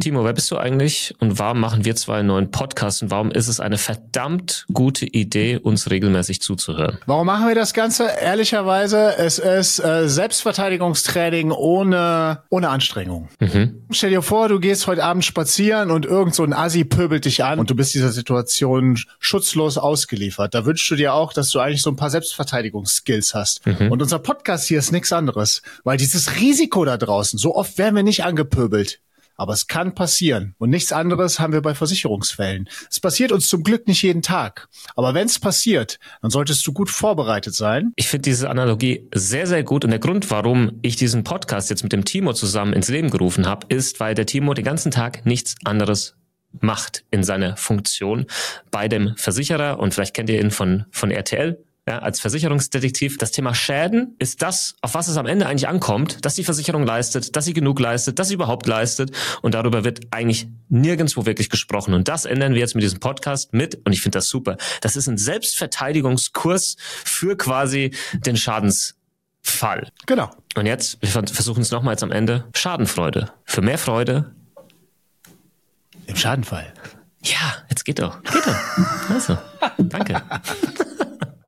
Timo, wer bist du eigentlich und warum machen wir zwei einen neuen Podcast und warum ist es eine verdammt gute Idee, uns regelmäßig zuzuhören? Warum machen wir das Ganze? Ehrlicherweise, es ist Selbstverteidigungstraining ohne Anstrengung. Stell dir vor, du gehst heute Abend spazieren und irgend so ein Assi pöbelt dich an und du bist dieser Situation schutzlos ausgeliefert. Da wünschst du dir auch, dass du eigentlich so ein paar Selbstverteidigungsskills hast. Und unser Podcast hier ist nichts anderes, weil dieses Risiko da draußen, so oft werden wir nicht angepöbelt. Aber es kann passieren. Und nichts anderes haben wir bei Versicherungsfällen. Es passiert uns zum Glück nicht jeden Tag. Aber wenn es passiert, dann solltest du gut vorbereitet sein. Ich finde diese Analogie sehr, sehr gut. Und der Grund, warum ich diesen Podcast jetzt mit dem Timo zusammen ins Leben gerufen habe, ist, weil der Timo den ganzen Tag nichts anderes macht in seiner Funktion bei dem Versicherer. Und vielleicht kennt ihr ihn von RTL. Ja, als Versicherungsdetektiv, das Thema Schäden ist das, auf was es am Ende eigentlich ankommt, dass die Versicherung leistet, dass sie genug leistet, dass sie überhaupt leistet, und darüber wird eigentlich nirgendwo wirklich gesprochen. Und das ändern wir jetzt mit diesem Podcast mit, und ich finde das super. Das ist ein Selbstverteidigungskurs für quasi den Schadensfall. Genau. Und jetzt, wir versuchen es nochmal jetzt am Ende, Schadenfreude. Für mehr Freude. Im Schadenfall. Ja, jetzt geht doch. Also, danke.